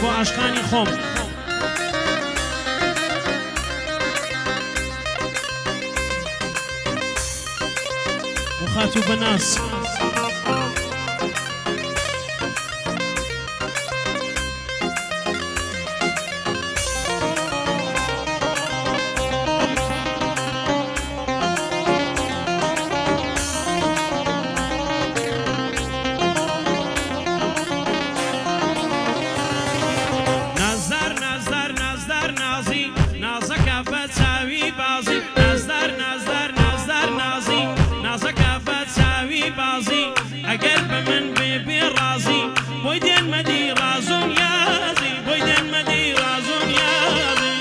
بۆ عاشقانی خۆم وخاتو بەناس ئەگەر بە من بێ ڕازی بۆی دێنمەدی ڕازۆن یازی بۆی دێنمەدی ڕازۆن یازی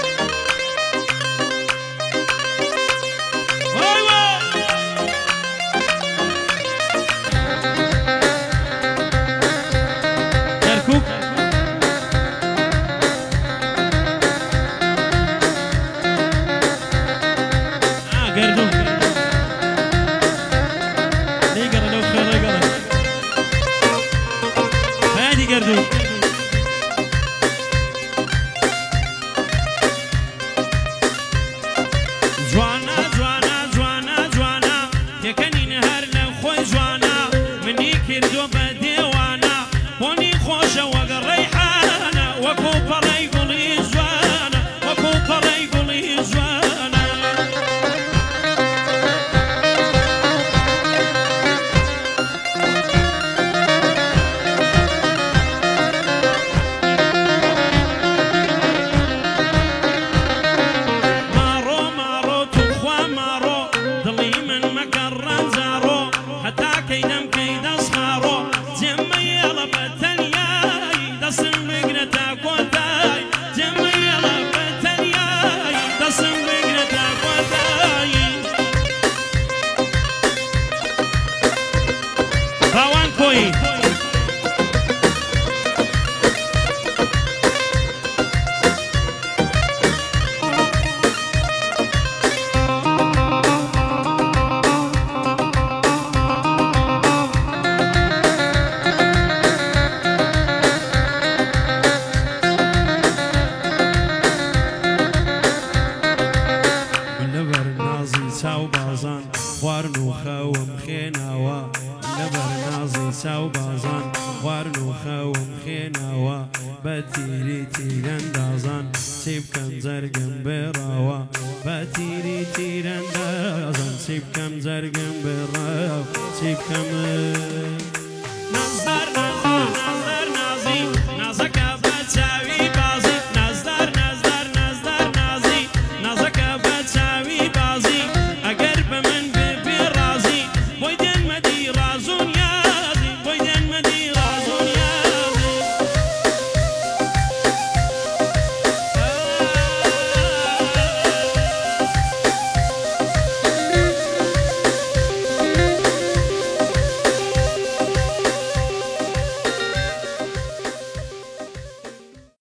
کەرکووک گەردوون گردون جوانا جوانا جوانا جوانا تێکەنین هەر لەو خۆی جوانا منی کردۆ بە دێوانە بۆنی خۆشە وەک ڕەیحانە وەکو پەڕەی گوڵی جوانە وەکو پەڕەی گوڵی جوانە باوان کۆی لەبەر نازی چاو بازان خواردن و خەوم خێناوە لەبەر نازی چاو بازان خواردن و خەوم خێناوە بە تیری تیرەندازان چی بکەم جەرگم بێڕاوە بە تیری تیرەندازان چی بکەم جەرگم بێڕاو چی بکەم